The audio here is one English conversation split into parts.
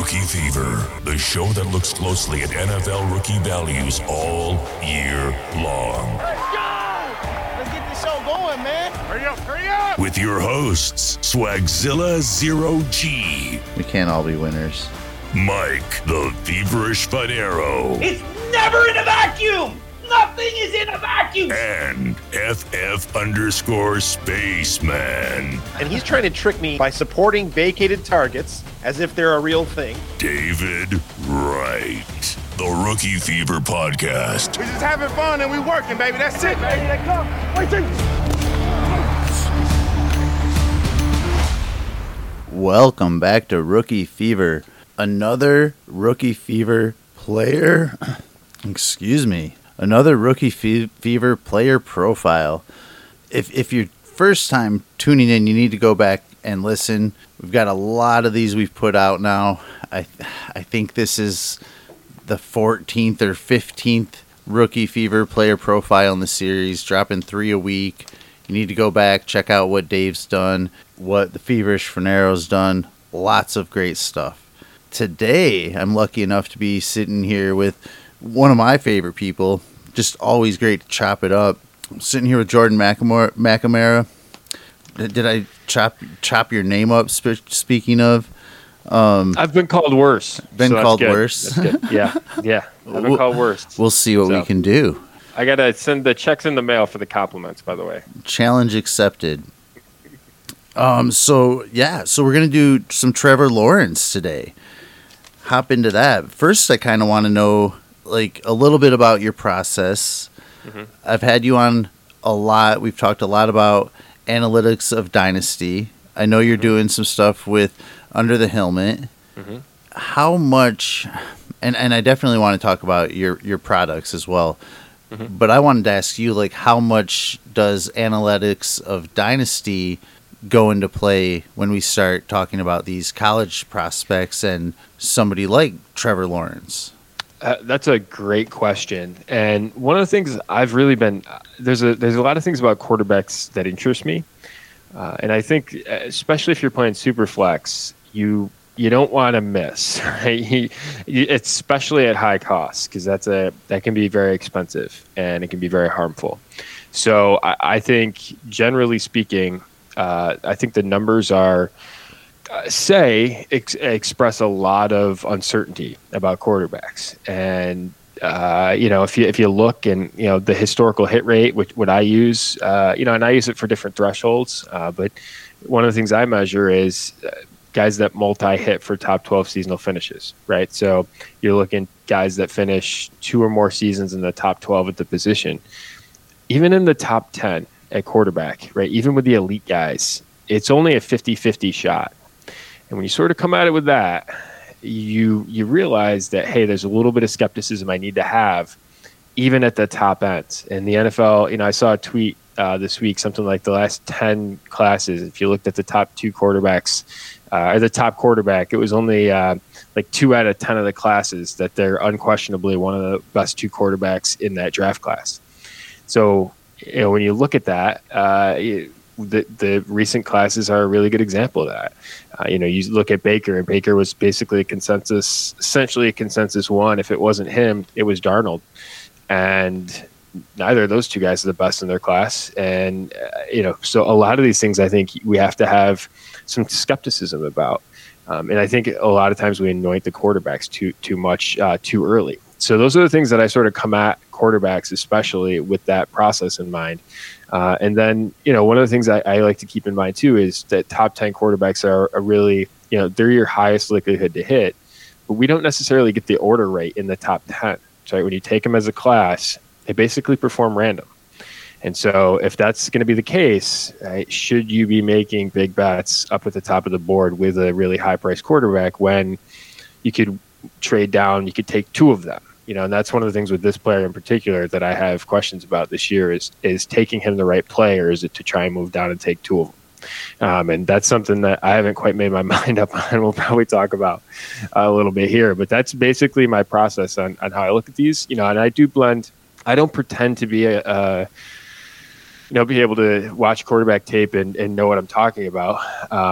Rookie Fever, the show that looks closely at NFL rookie values all year long. Let's go! Let's get this show going, man. Hurry up! With your hosts, Swagzilla Zero G. We can't all be winners. Mike, the Feverish Fanero. It's never in a vacuum! Nothing is in a vacuum! And FF_Spaceman. And he's trying to trick me by supporting vacated targets as if they're a real thing. David Wright. The Rookie Fever Podcast. We just having fun and we working, baby. That's it, baby. They come. Welcome back to Rookie Fever. Another Rookie Fever player. Another Rookie Fever player profile. If you're first time tuning in, you need to go back and listen. We've got a lot of these we've put out now. I think this is the 14th or 15th Rookie Fever player profile in the series, dropping 3 a week. You need to go back, check out what Dave's done, what the Feverish Fanero's done. Lots of great stuff. Today, I'm lucky enough to be sitting here with one of my favorite people. Just always great to chop it up. I'm sitting here with Jordan McNamara. Did I chop your name up? Speaking of, I've been called worse. Worse. That's good. Yeah. I've been called worse. We'll see what we can do. I gotta send the checks in the mail for the compliments, by the way. Challenge accepted. So we're gonna do some Trevor Lawrence today. Hop into that. First, I kind of want to know a little bit about your process. Mm-hmm. I've had you on a lot. We've talked a lot about analytics of Dynasty. I know you're doing some stuff with Under the Helmet. Mm-hmm. How much, and I definitely want to talk about your products as well, mm-hmm. but I wanted to ask you, how much does analytics of Dynasty go into play when we start talking about these college prospects and somebody like Trevor Lawrence? That's a great question. And one of the things I've really been, there's a lot of things about quarterbacks that interest me. And I think, especially if you're playing Superflex, you don't want to miss, right? Especially at high cost, because that can be very expensive and it can be very harmful. So I think, generally speaking, I think the numbers are express a lot of uncertainty about quarterbacks. And if you look and the historical hit rate, which what I use, and I use it for different thresholds, but one of the things I measure is guys that multi-hit for top 12 seasonal finishes, right? So you're looking guys that finish 2 or more seasons in the top 12 at the position. Even in the top 10 at quarterback, right? Even with the elite guys, it's only a 50-50 shot. And when you sort of come at it with that, you realize that, hey, there's a little bit of skepticism I need to have even at the top end. In the NFL, I saw a tweet this week, something like the last 10 classes, if you looked at the top 2 quarterbacks, or the top quarterback, it was only 2 out of 10 of the classes that they're unquestionably one of the best 2 quarterbacks in that draft class. So, when you look at that, the recent classes are a really good example of that. You look at Baker, and Baker was basically essentially a consensus one. If it wasn't him, it was Darnold. And neither of those 2 guys are the best in their class. And, so a lot of these things I think we have to have some skepticism about. And I think a lot of times we anoint the quarterbacks too much too early. So those are the things that I sort of come at quarterbacks, especially with that process in mind. And then, one of the things I like to keep in mind too is that top 10 quarterbacks are really, they're your highest likelihood to hit, but we don't necessarily get the order right in the top 10. So when you take them as a class, they basically perform random. And so if that's going to be the case, right, should you be making big bets up at the top of the board with a really high priced quarterback when you could trade down, you could take 2 of them? And that's one of the things with this player in particular that I have questions about this year is taking him the right play, or is it to try and move down and take 2 of them? And that's something that I haven't quite made my mind up on. We'll probably talk about a little bit here, but that's basically my process on how I look at these, and I do blend. I don't pretend to be be able to watch quarterback tape and know what I'm talking about.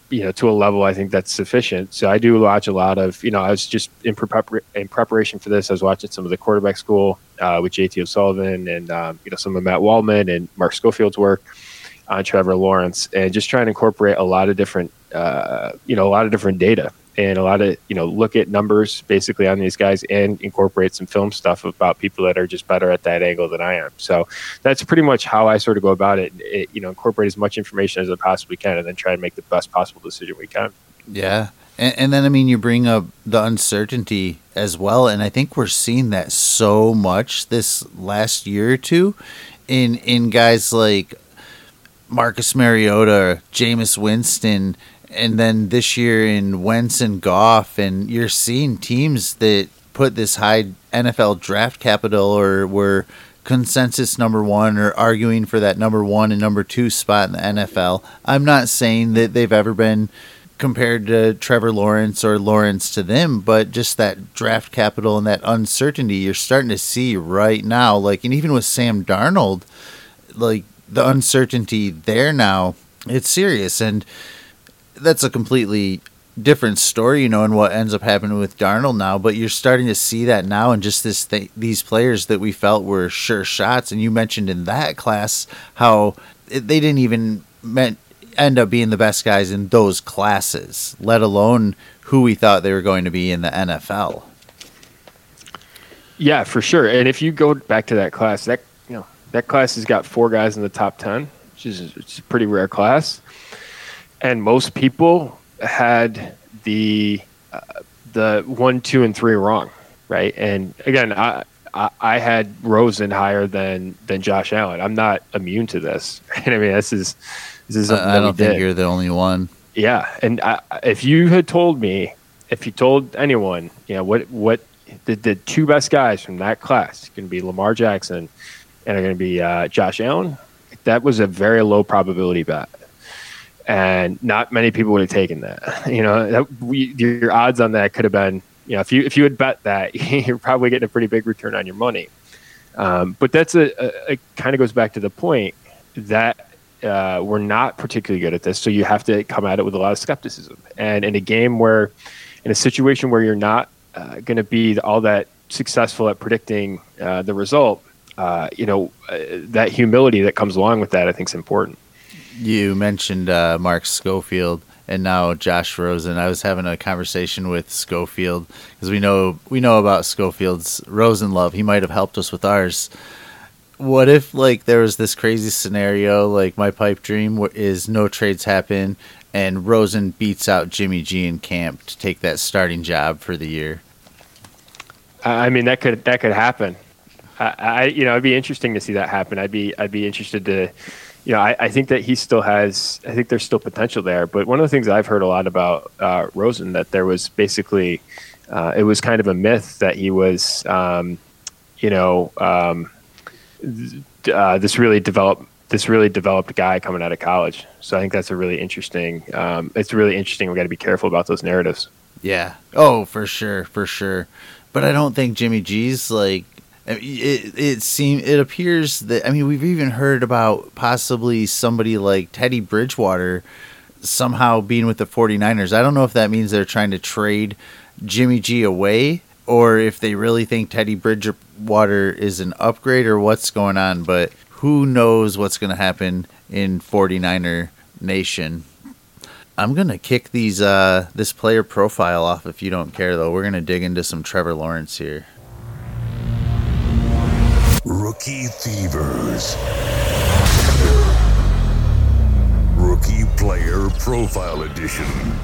to a level I think that's sufficient. So I do watch a lot of, I was just in preparation for this. I was watching some of the quarterback school with JT O'Sullivan and, some of Matt Waldman and Mark Schofield's work on Trevor Lawrence, and just trying to incorporate a lot of different, data and a lot of, look at numbers basically on these guys and incorporate some film stuff about people that are just better at that angle than I am. So that's pretty much how I sort of go about it. Incorporate as much information as I possibly can and then try and make the best possible decision we can. Yeah. And then, you bring up the uncertainty as well. And I think we're seeing that so much this last year or two in guys like Marcus Mariota, Jameis Winston, and then this year in Wentz and Goff, and you're seeing teams that put this high NFL draft capital or were consensus number one or arguing for that number one and number two spot in the NFL. I'm not saying that they've ever been compared to Trevor Lawrence or Lawrence to them, but just that draft capital and that uncertainty you're starting to see right now. And even with Sam Darnold, the uncertainty there now, it's serious. And that's a completely different story, and what ends up happening with Darnold now. But you're starting to see that now, and just these players that we felt were sure shots. And you mentioned in that class how they didn't even end up being the best guys in those classes, let alone who we thought they were going to be in the NFL. Yeah, for sure. And if you go back to that class, that class has got 4 guys in the top 10, which is it's a pretty rare class. And most people had the 1, 2, and 3 wrong, right? And again, I had Rosen higher than Josh Allen. I'm not immune to this. And this is I don't think you're the only one. Yeah, and if you told anyone, what the 2 best guys from that class going to be Lamar Jackson and are going to be Josh Allen, that was a very low probability bet. And not many people would have taken that. Your odds on that could have been, if you had bet that, you're probably getting a pretty big return on your money. But that's it kind of goes back to the point that we're not particularly good at this. So you have to come at it with a lot of skepticism. And in a situation where you're not going to be all that successful at predicting the result, that humility that comes along with that, I think is important. You mentioned Mark Schofield and now Josh Rosen. I was having a conversation with Schofield because we know about Schofield's Rosen love. He might have helped us with ours. What if there was this crazy scenario, my pipe dream is no trades happen and Rosen beats out Jimmy G in camp to take that starting job for the year? That could happen. It'd be interesting to see that happen. I'd be interested to. I think that I think there's still potential there. But one of the things I've heard a lot about Rosen, that there was basically, it was kind of a myth that he was, this really developed guy coming out of college. So I think that's a really interesting, it's really interesting. We've got to be careful about those narratives. Yeah. Oh, for sure. But I don't think Jimmy G's it appears that, we've even heard about possibly somebody like Teddy Bridgewater somehow being with the 49ers. I don't know if that means they're trying to trade Jimmy G away or if they really think Teddy Bridgewater is an upgrade or what's going on, but who knows what's going to happen in 49er Nation. I'm going to kick this player profile off if you don't care, though. We're going to dig into some Trevor Lawrence here. Rookie Thievers. Rookie Player Profile Edition.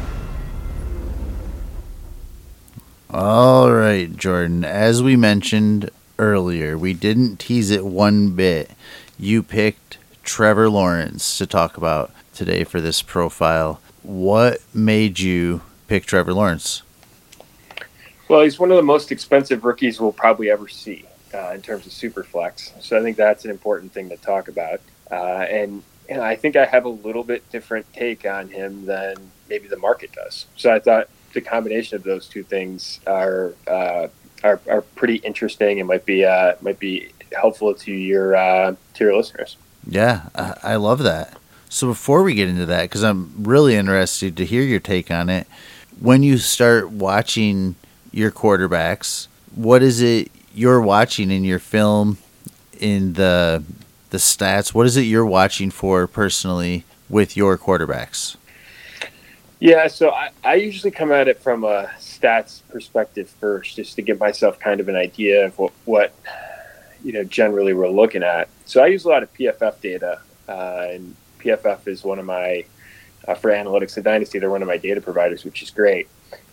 All right, Jordan. As we mentioned earlier, we didn't tease it one bit. You picked Trevor Lawrence to talk about today for this profile. What made you pick Trevor Lawrence? Well, he's one of the most expensive rookies we'll probably ever see. In terms of Superflex. So I think that's an important thing to talk about. And I think I have a little bit different take on him than maybe the market does. So I thought the combination of those two things are pretty interesting and might be helpful to your listeners. Yeah, I love that. So before we get into that, because I'm really interested to hear your take on it, when you start watching your quarterbacks, what is it you're watching in your film, in the stats? What is it you're watching for personally with your quarterbacks? Yeah, so I usually come at it from a stats perspective first, just to give myself kind of an idea of what generally we're looking at. So I use a lot of PFF data, and PFF is one of my, for Analytics and Dynasty, they're one of my data providers, which is great.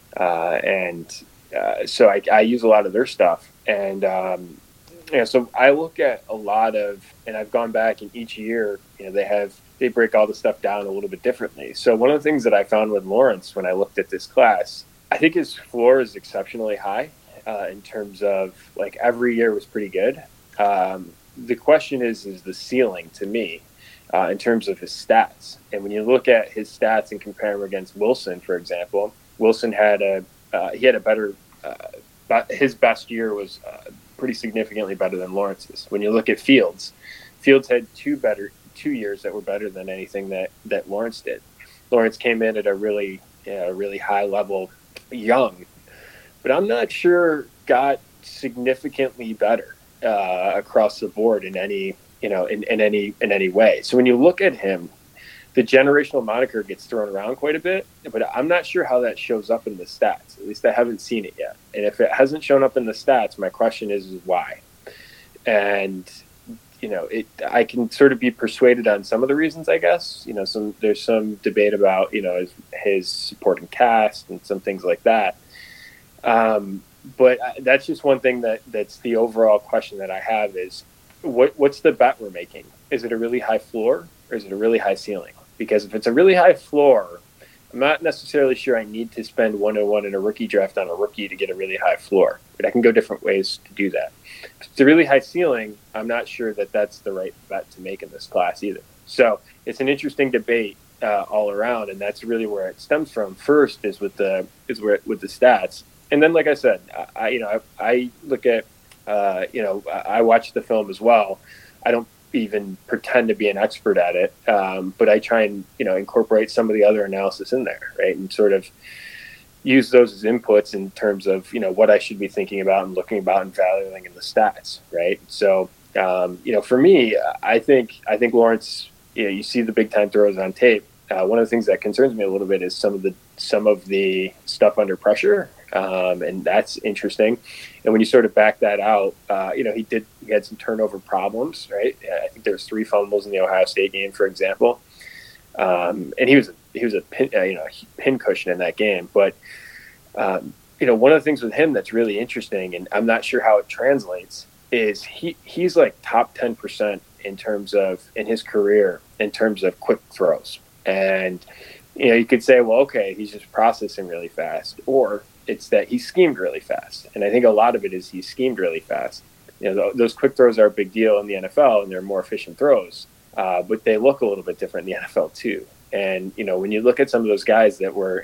So I use a lot of their stuff. And, so I look at a lot of, and I've gone back and each year, they break all the stuff down a little bit differently. So one of the things that I found with Lawrence when I looked at this class, I think his floor is exceptionally high in terms of, like, every year was pretty good. The question is the ceiling to me in terms of his stats. And when you look at his stats and compare him against Wilson, for example, Wilson had a better, his best year was pretty significantly better than Lawrence's. When you look at Fields had two years that were better than anything that Lawrence did. Lawrence came in at a really high level young, but I'm not sure got significantly better across the board in any way. So when you look at him, the generational moniker gets thrown around quite a bit, but I'm not sure how that shows up in the stats. At least I haven't seen it yet. And if it hasn't shown up in the stats, my question is why? And I can sort of be persuaded on some of the reasons, I guess. There's some debate about his supporting cast and some things like that. But that's just one thing that's the overall question that I have is what's the bet we're making? Is it a really high floor or is it a really high ceiling? Because if it's a really high floor, I'm not necessarily sure I need to spend 101 in a rookie draft on a rookie to get a really high floor, but I can go different ways to do that. If it's a really high ceiling, I'm not sure that that's the right bet to make in this class either. So it's an interesting debate all around, and that's really where it stems from. First is with the stats, and then, like I said, I look at I watch the film as well. I don't even pretend to be an expert at it, but I try and incorporate some of the other analysis in there, right, and sort of use those as inputs in terms of what I should be thinking about and looking about and valuing in the stats, right? So for me, I think Lawrence, you see the big time throws on tape. One of the things that concerns me a little bit is some of the stuff under pressure, and that's interesting. And when you sort of back that out, he had some turnover problems, right? I think there was 3 fumbles in the Ohio State game, for example, and he was a pin cushion in that game. But one of the things with him that's really interesting, and I'm not sure how it translates, is he's like top 10% in his career in terms of quick throws. And you could say, well, okay, he's just processing really fast, or it's that he schemed really fast. And I think a lot of it is he schemed really fast. Those quick throws are a big deal in the NFL, and they're more efficient throws, but they look a little bit different in the NFL too. And when you look at some of those guys that were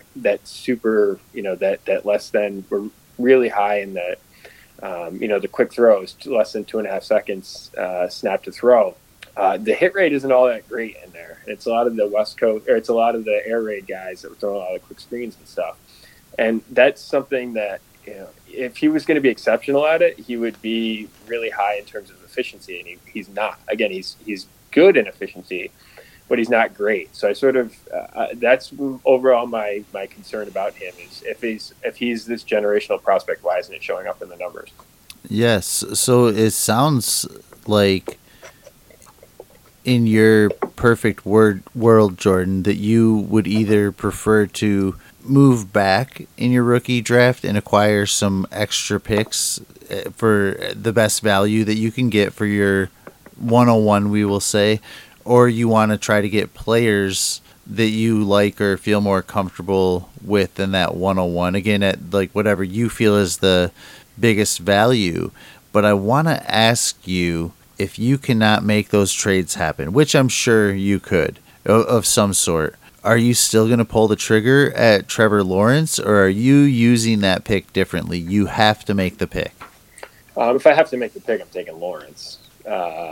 were really high in that, the quick throws, less than 2.5 seconds snap to throw. The hit rate isn't all that great in there. It's a lot of the West Coast, or it's a lot of the air raid guys that were throwing a lot of quick screens and stuff. And that's something that, if he was going to be exceptional at it, he would be really high in terms of efficiency. And he's not. Again, he's good in efficiency, but he's not great. So I sort of, that's overall my concern about him is if he's this generational prospect, why isn't it showing up in the numbers? Yes. So it sounds like, in your perfect world, Jordan, that you would either prefer to move back in your rookie draft and acquire some extra picks for the best value that you can get for your 101, we will say, or you want to try to get players that you like or feel more comfortable with than that 101. Again, at like whatever you feel is the biggest value. But I want to ask you, if you cannot make those trades happen, which I'm sure you could, of some sort, are you still going to pull the trigger at Trevor Lawrence, or are you using that pick differently? You have to make the pick. If I have to make the pick, I'm taking Lawrence.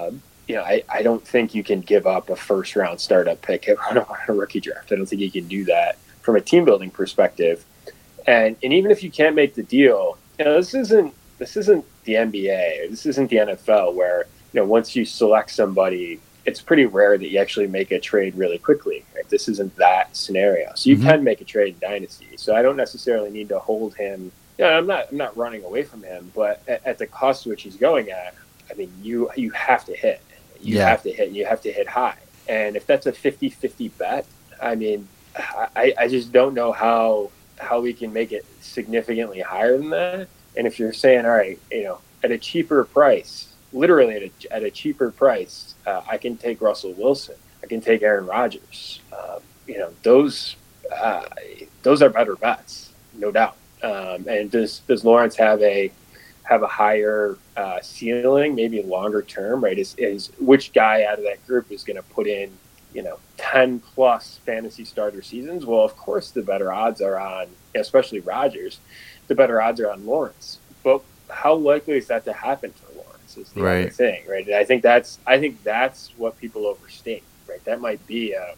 I don't think you can give up a first round startup pick on a rookie draft. I don't think you can do that from a team building perspective. And even if you can't make the deal, this isn't the NBA. This isn't the NFL where, once you select somebody, it's pretty rare that you actually make a trade really quickly. Right? This isn't that scenario. So you can make a trade in Dynasty. So I don't necessarily need to hold him. I'm not running away from him, but at the cost which he's going at, I mean, you have to hit. You have to hit. You have to hit high. And if that's a 50-50 bet, I mean, I just don't know how we can make it significantly higher than that. And if you're saying, all right, at a cheaper price, literally at a cheaper price, I can take Russell Wilson. I can take Aaron Rodgers. Those are better bets, no doubt. And does Lawrence have a higher ceiling, maybe longer term, right? Is which guy out of that group is going to put in, 10 plus fantasy starter seasons? Well, of course, the better odds are on, especially Rodgers, the better odds are on Lawrence. But how likely is that to happen for Lawrence is the other thing, right? And I think that's what people overstate, right? That might be a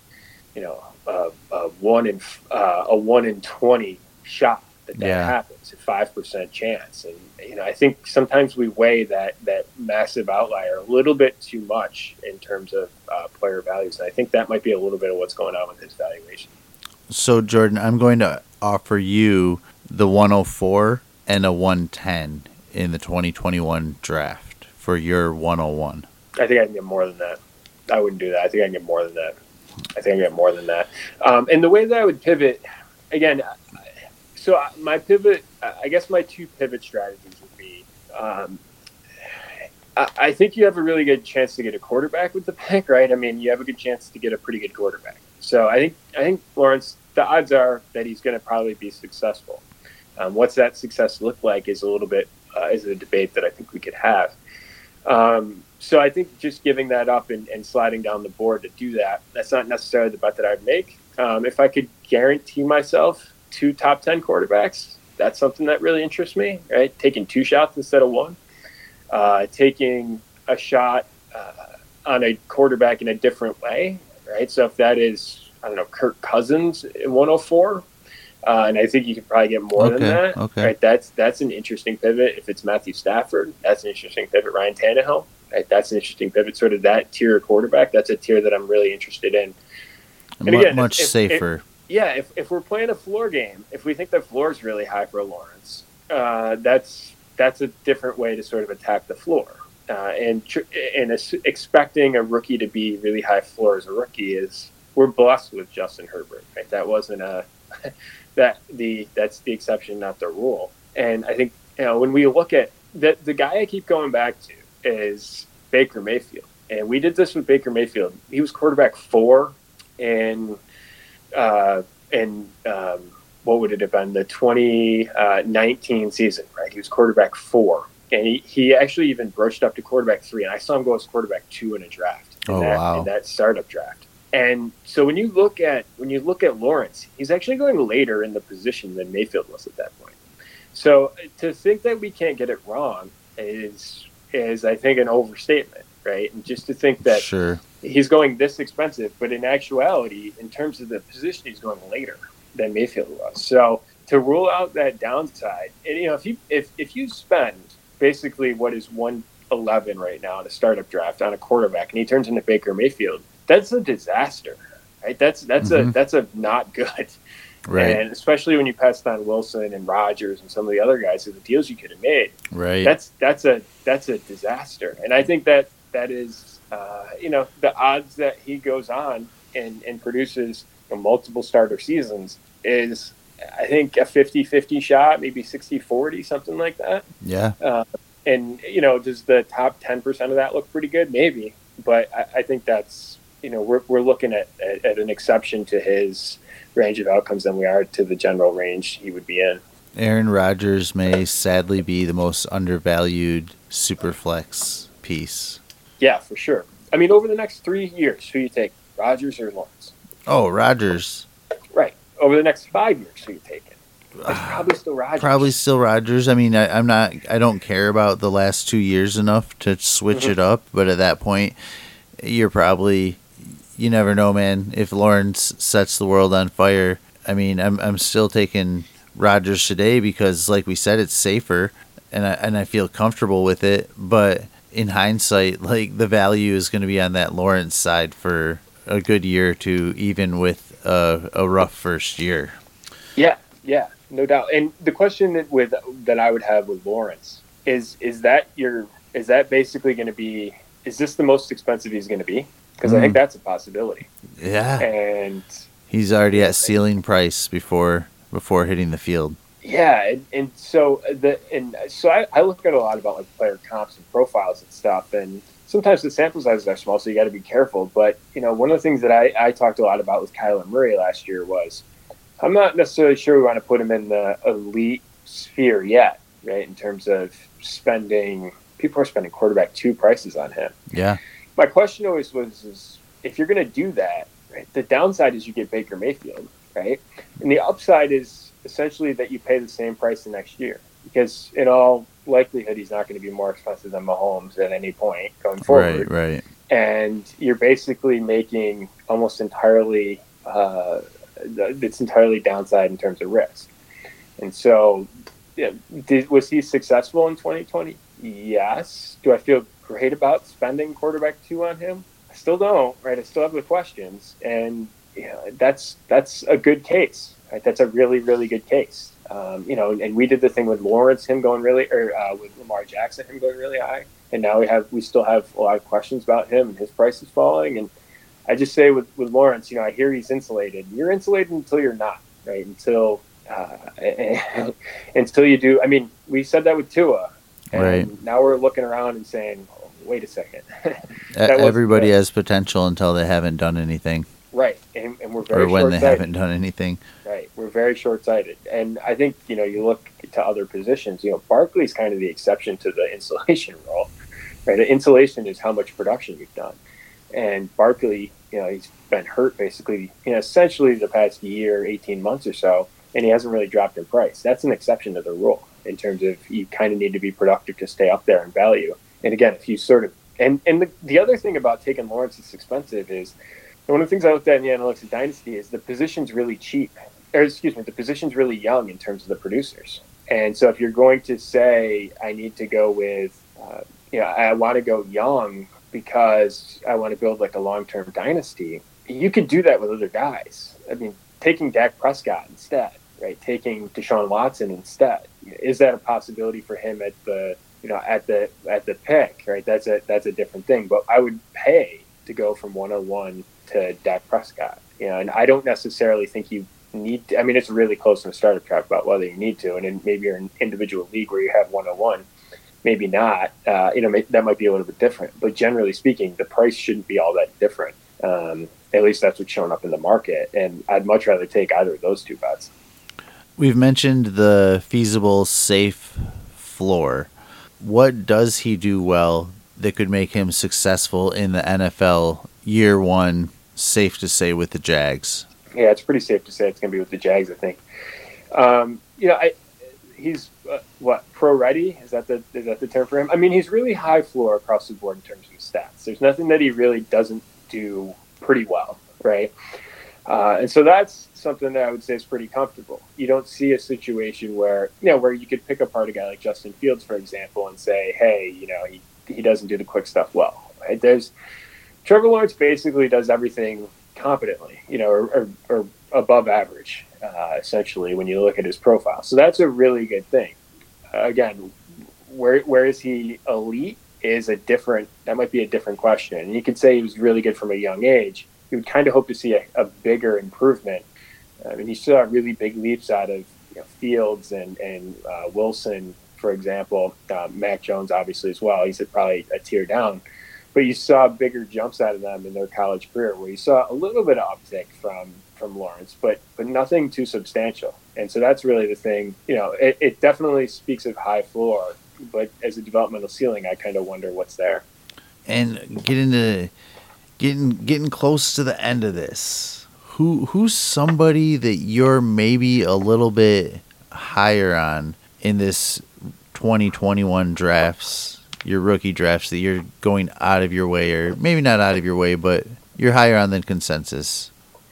1 in 20 shot that happens, a 5% chance. And I think sometimes we weigh that massive outlier a little bit too much in terms of player values. And I think that might be a little bit of what's going on with his valuation. So, Jordan, I'm going to offer you the 104 and a 110 in the 2021 draft for your 101. I think I can get more than that. I wouldn't do that. I think I can get more than that. And the way that I would pivot, again, so my pivot, I guess my two pivot strategies would be, I think you have a really good chance to get a quarterback with the pick, right? I mean, you have a good chance to get a pretty good quarterback. So I think Lawrence, the odds are that he's going to probably be successful. What's that success look like is a little bit is a debate that I think we could have. So I think just giving that up and sliding down the board to do that, that's not necessarily the bet that I'd make. If I could guarantee myself 2 top 10 quarterbacks, that's something that really interests me, right? Taking 2 shots instead of 1, taking a shot on a quarterback in a different way, right? So if that is, I don't know, Kirk Cousins in 104, and I think you could probably get more than that, right? That's an interesting pivot. If it's Matthew Stafford, that's an interesting pivot. Ryan Tannehill, right? That's an interesting pivot. Sort of that tier of quarterback, that's a tier that I'm really interested in. And again, much safer. If we're playing a floor game, if we think the floor is really high for Lawrence, that's a different way to sort of attack the floor. And expecting a rookie to be really high floor as a rookie is, we're blessed with Justin Herbert, right? That wasn't that's the exception, not the rule. And I think when we look at the guy I keep going back to is Baker Mayfield, and we did this with Baker Mayfield. He was quarterback 4 in what would it have been, the 2019 season, right? He was quarterback 4, and he actually even broached up to quarterback 3, and I saw him go as quarterback 2 in a draft in that startup draft. And so when you look at Lawrence, he's actually going later in the position than Mayfield was at that point. So to think that we can't get it wrong is I think an overstatement, right? And just to think that he's going this expensive, but in actuality, in terms of the position, he's going later than Mayfield was. So to rule out that downside, and if you spend basically what is 111 right now in a startup draft on a quarterback, and he turns into Baker Mayfield, that's a disaster, right? That's a not good, right? And especially when you passed on Wilson and Rodgers and some of the other guys, and the deals you could have made, right? That's a disaster. And I think that is the odds that he goes on and produces multiple starter seasons is, I think, a 50-50 shot, maybe 60-40, something like that. Yeah. And does the top 10% of that look pretty good? Maybe, but I think that's, we're looking at an exception to his range of outcomes than we are to the general range he would be in. Aaron Rodgers may sadly be the most undervalued superflex piece. Yeah, for sure. I mean, over the next 3 years, who you take, Rodgers or Lawrence? Oh, Rodgers. Right. Over the next 5 years, who you taking? It's probably still Rodgers. Probably still Rodgers. I mean, I don't care about the last 2 years enough to switch it up, but at that point, you never know, man. If Lawrence sets the world on fire, I mean, I'm still taking Rodgers today because, like we said, it's safer, and I feel comfortable with it. But in hindsight, like, the value is going to be on that Lawrence side for a good year or two, even with a rough first year. Yeah, no doubt. And the question that I would have with Lawrence is that basically going to be, is this the most expensive he's going to be? Because I think that's a possibility. Yeah. And he's already at ceiling price before hitting the field. Yeah, and so I look at a lot about like player comps and profiles and stuff, and sometimes the sample sizes are small, so you got to be careful. But one of the things that I talked a lot about with Kyler Murray last year was, I'm not necessarily sure we want to put him in the elite sphere yet, right? In terms of people are spending quarterback 2 prices on him. Yeah. My question always was if you're going to do that, right? The downside is you get Baker Mayfield, right? And the upside is essentially that you pay the same price the next year, because in all likelihood he's not going to be more expensive than Mahomes at any point going forward. Right. And you're basically making almost entirely it's entirely downside in terms of risk. And so, was he successful in 2020? Yes. Do I feel great about spending quarterback 2 on him? I still don't, right? I still have the questions, and that's a good case, right? That's a really, really good case. And we did the thing with Lawrence, him going really, or with Lamar Jackson, him going really high, and now we still have a lot of questions about him and his price is falling. And I just say with Lawrence, I hear he's insulated. You're insulated until you're not, right? Until you do. I mean, we said that with Tua, and right. Now we're looking around and saying, oh, wait a second. Everybody has potential until they haven't done anything. Right, and we're very or when short-sighted. they haven't done anything. Right, we're very short-sighted, and I think you look to other positions. Barkley's kind of the exception to the insulation rule, right? The insulation is how much production you've done, and Barkley, he's been hurt basically, essentially the past year, 18 months or so, and he hasn't really dropped in price. That's an exception to the rule in terms of you kind of need to be productive to stay up there in value. And again, if you sort of and the other thing about taking Lawrence that's expensive is. One of the things I looked at in the analytics of Dynasty is the position's really cheap. The position's really young in terms of the producers. And so if you're going to say, I need to go with, I want to go young because I want to build like a long-term dynasty, you could do that with other guys. I mean, taking Dak Prescott instead, right? Taking Deshaun Watson instead. Is that a possibility for him at the pick, right? That's a different thing. But I would pay to go from 101 to Dak Prescott, and I don't necessarily think you need to. I mean, it's really close in the startup draft about whether you need to, and then maybe you're an individual league where you have 101, maybe not. That might be a little bit different, but generally speaking, the price shouldn't be all that different. At least that's what's showing up in the market, and I'd much rather take either of those 2 bets. We've mentioned the feasible, safe floor. What does he do well that could make him successful in the NFL year 1? Safe to say with the Jags. Yeah, it's pretty safe to say it's going to be with the Jags, I think. He's pro ready? Is that the term for him? I mean, he's really high floor across the board in terms of his stats. There's nothing that he really doesn't do pretty well, right? And so that's something that I would say is pretty comfortable. You don't see a situation where you could pick apart a guy like Justin Fields, for example, and say, hey, he doesn't do the quick stuff well. Right? Trevor Lawrence basically does everything competently, or above average, essentially, when you look at his profile. So that's a really good thing. Again, where is he elite that might be a different question. And you could say he was really good from a young age. You would kind of hope to see a bigger improvement. I mean, he saw really big leaps out of Fields and Wilson, for example. Mac Jones, obviously, as well. He's probably a tier down. But you saw bigger jumps out of them in their college career, where you saw a little bit of uptick from Lawrence, but nothing too substantial. And so that's really the thing. It definitely speaks of high floor, but as a developmental ceiling, I kind of wonder what's there. And getting close to the end of this, who's somebody that you're maybe a little bit higher on in this 2021 drafts, your rookie drafts, that you're going out of your way, or maybe not out of your way, but you're higher on than consensus?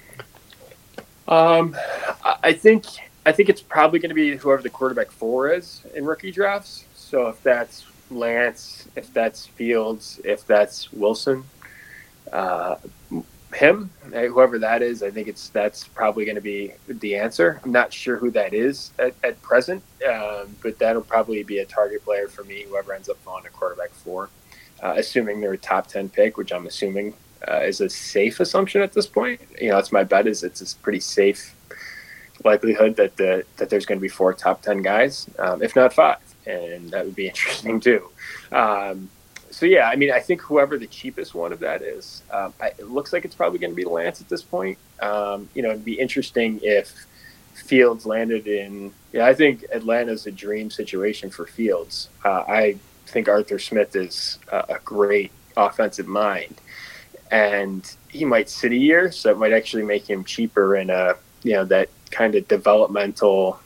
I think it's probably going to be whoever the quarterback 4 is in rookie drafts. So if that's Lance, if that's Fields, if that's Wilson, whoever that is, I think that's probably going to be the answer. I'm not sure who that is at present, but that'll probably be a target player for me, whoever ends up falling to quarterback 4, assuming they're a top 10 pick, which I'm assuming is a safe assumption at this point. That's my bet, is it's a pretty safe likelihood that there's going to be 4 top 10 guys, if not 5, and that would be interesting too. So yeah, I mean, I think whoever the cheapest one of that is, it looks like it's probably going to be Lance at this point. It'd be interesting if Fields landed in. Yeah, I think Atlanta's a dream situation for Fields. I think Arthur Smith is a great offensive mind, and he might sit a year, so it might actually make him cheaper in that kind of developmental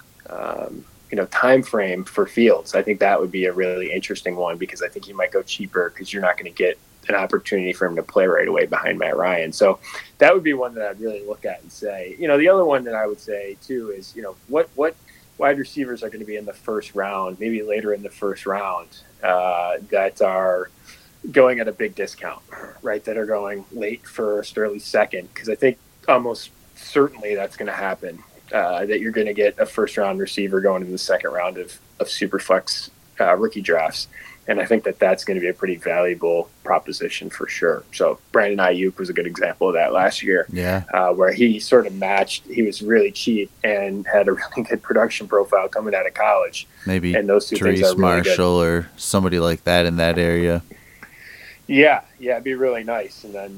time frame for Fields. I think that would be a really interesting one, because I think he might go cheaper because you're not going to get an opportunity for him to play right away behind Matt Ryan. So that would be one that I'd really look at and say, the other one that I would say too is, what wide receivers are going to be in the first round, maybe later in the first round, that are going at a big discount, right? That are going late first, early second, because I think almost certainly that's going to happen. That you're going to get a first-round receiver going in the second round of Superflex rookie drafts. And I think that's going to be a pretty valuable proposition for sure. So Brandon Ayuk was a good example of that last year, where he sort of matched. He was really cheap and had a really good production profile coming out of college. Maybe and those two Therese things are really Marshall good. Or somebody like that in that area. Yeah, it'd be really nice. And then,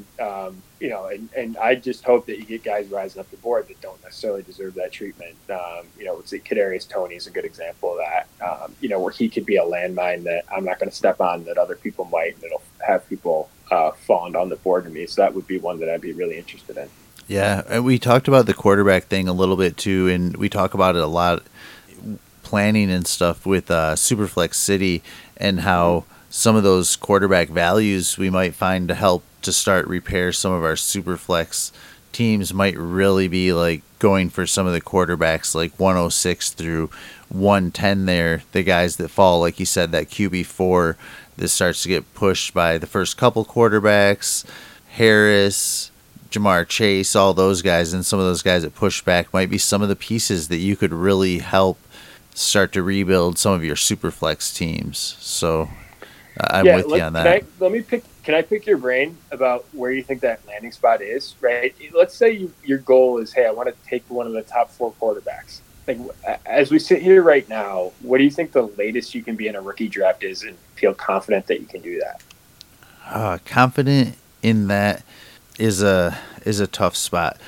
and I just hope that you get guys rising up the board that don't necessarily deserve that treatment. Kadarius Toney is a good example of that, where he could be a landmine that I'm not going to step on that other people might, and it'll have people falling on the board to me. So that would be one that I'd be really interested in. Yeah, and we talked about the quarterback thing a little bit too, and we talk about it a lot, planning and stuff with Superflex City, and how some of those quarterback values we might find to help to start repair some of our Superflex teams might really be like going for some of the quarterbacks like 106 through 110 there, the guys that fall, like you said, that QB4 that starts to get pushed by the first couple quarterbacks, Harris, Jamar Chase, all those guys, and some of those guys that push back might be some of the pieces that you could really help start to rebuild some of your Superflex teams. So I'm with you on that. Can I pick your brain about where you think that landing spot is, right? Let's say your goal is, hey, I want to take one of the top 4 quarterbacks. Like, as we sit here right now, what do you think the latest you can be in a rookie draft is and feel confident that you can do that? Confident in that is a tough spot.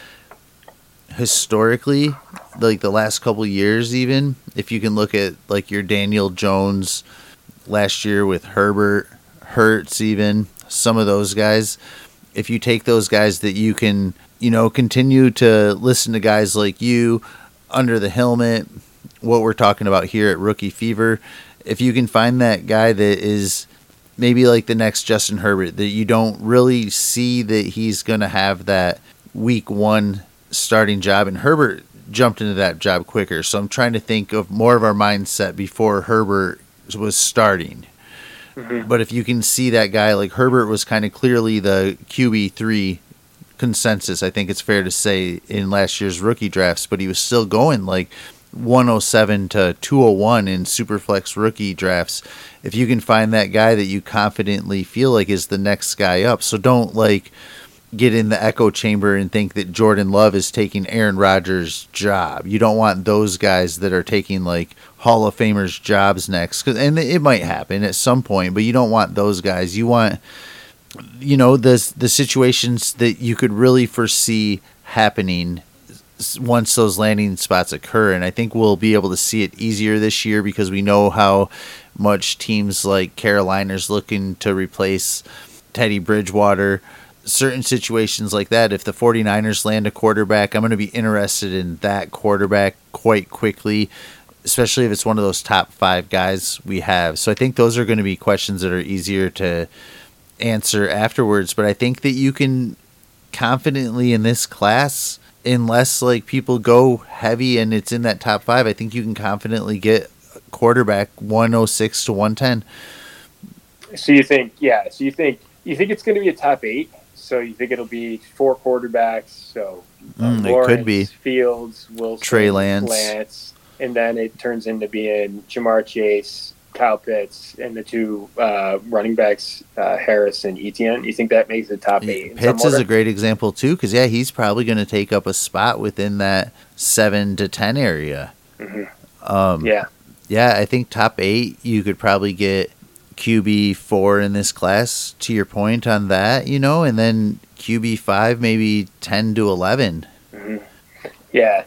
Historically, like the last couple years, even if you can look at like your Daniel Jones last year with Herbert, Hurts, even some of those guys, if you take those guys that you can, continue to listen to guys like you under the helmet, what we're talking about here at Rookie Fever, if you can find that guy that is maybe like the next Justin Herbert, that you don't really see that he's going to have that week 1 starting job, and Herbert jumped into that job quicker. So I'm trying to think of more of our mindset before Herbert was starting. Mm-hmm. But if you can see that guy, like Herbert was kind of clearly the QB3 consensus, I think it's fair to say, in last year's rookie drafts, but he was still going like 107 to 201 in Superflex rookie drafts. If you can find that guy that you confidently feel like is the next guy up. So don't like get in the echo chamber and think that Jordan Love is taking Aaron Rodgers' job. You don't want those guys that are taking like Hall of Famers jobs next, and it might happen at some point, but you don't want those guys. You want, the situations that you could really foresee happening once those landing spots occur. And I think we'll be able to see it easier this year because we know how much teams like Carolina's looking to replace Teddy Bridgewater. certain situations like that, if the 49ers land a quarterback, I'm going to be interested in that quarterback quite quickly, especially if it's one of those top 5 guys we have. So I think those are going to be questions that are easier to answer afterwards. But I think that you can confidently in this class, unless like people go heavy and it's in that top 5, I think you can confidently get quarterback 106 to 110. So you think it's going to be a top 8? So you think it'll be 4 quarterbacks? So It Lawrence, could be Fields, Wilson, Trey Lance, and then it turns into being Jamar Chase, Kyle Pitts, and the 2 running backs, Harris and Etienne. You think that makes the top 8? Pitts is a great example too, because he's probably going to take up a spot within that 7 to 10 area. Mm-hmm. Yeah, I think top 8 you could probably get QB 4 in this class, to your point on that, and then QB 5 maybe 10 to 11. Mm-hmm. Yeah.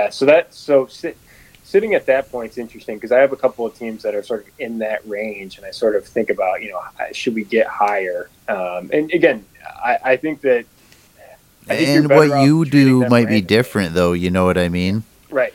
So sitting at that point is interesting, because I have a couple of teams that are sort of in that range, and I sort of think about, should we get higher? And again, I think that. And what you do might be different, though. You know what I mean? Right.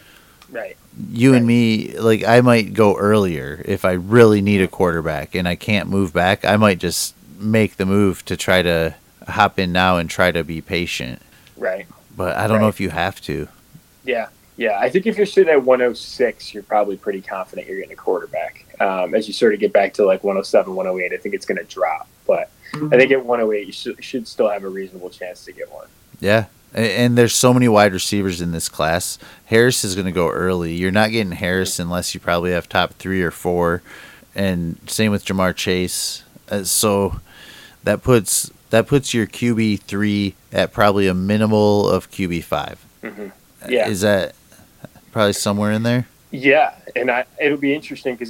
You and me, like, I might go earlier if I really need a quarterback and I can't move back. I might just make the move to try to hop in now and try to be patient. Right. But I don't know if you have to. Yeah. I think if you're sitting at 106, you're probably pretty confident you're getting a quarterback. As you sort of get back to like 107, 108, I think it's going to drop. But I think at 108, you should still have a reasonable chance to get one. Yeah. And there's so many wide receivers in this class. Harris is going to go early. You're not getting Harris unless you probably have top 3 or 4. And same with Jamar Chase. So that puts your QB 3 at probably a minimal of QB 5. Mm-hmm. Yeah. Is that probably somewhere in there? Yeah, and it'll be interesting, because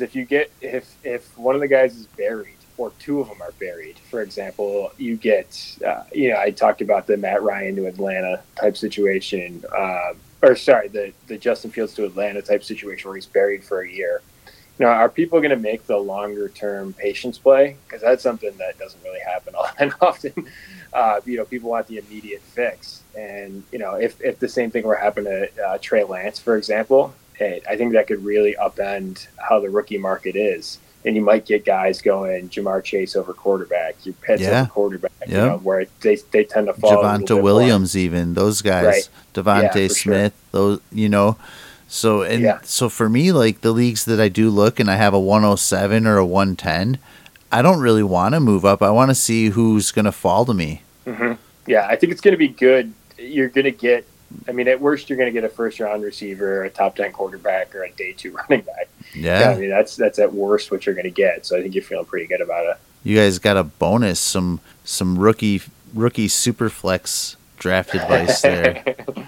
if one of the guys is buried, or 2 of them are buried, for example, you get, I talked about the Matt Ryan to Atlanta type situation, the Justin Fields to Atlanta type situation where he's buried for a year. Are people going to make the longer term patience play? Because that's something that doesn't really happen all that often. People want the immediate fix. And, if the same thing were happening to Trey Lance, for example, I think that could really upend how the rookie market is. And you might get guys going Jamar Chase over quarterback, your Pitts over quarterback, where they tend to fall. Javonte Williams, more. Even those guys, right. Devontae Smith, sure. those, So for me, like the leagues that I do look and I have a 107 or a 110, I don't really want to move up. I want to see who's going to fall to me. Mm-hmm. Yeah, I think it's going to be good. You're going to get, at worst, you're going to get a first-round receiver, a top 10 quarterback, or a day 2 running back. Yeah. That's at worst what you're going to get. So I think you're feeling pretty good about it. You guys got a bonus, some rookie super flex draft advice there.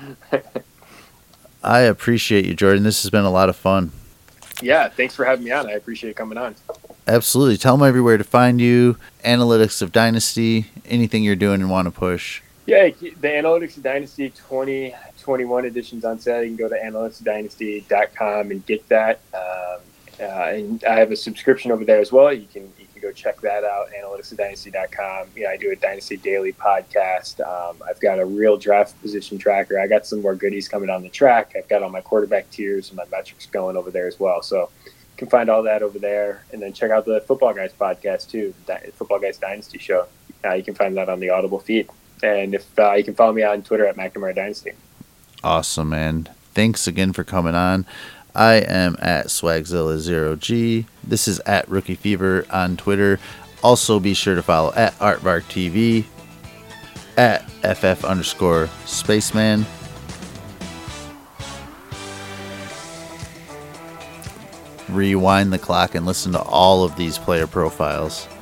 I appreciate you, Jordan. This has been a lot of fun. Yeah, thanks for having me on. I appreciate coming on. Absolutely. Tell them everywhere to find you, Analytics of Dynasty, anything you're doing and want to push. Yeah, the Analytics of Dynasty 2021 edition's on sale. You can go to analyticsofdynasty.com and get that. And I have a subscription over there as well. You can go check that out, analyticsofdynasty.com. I do a Dynasty Daily podcast. I've got a real draft position tracker. I got some more goodies coming down the track. I've got all my quarterback tiers and my metrics going over there as well. So you can find all that over there. And then check out the Football Guys podcast too, the Football Guys Dynasty show. You can find that on the Audible feed. And if you can follow me on Twitter at McNamara Dynasty. Awesome, man. Thanks again for coming on. I am at Swagzilla0G. This is at Rookie Fever on Twitter. Also, be sure to follow at ArtBarkTV, at FF_Spaceman. Rewind the clock and listen to all of these player profiles.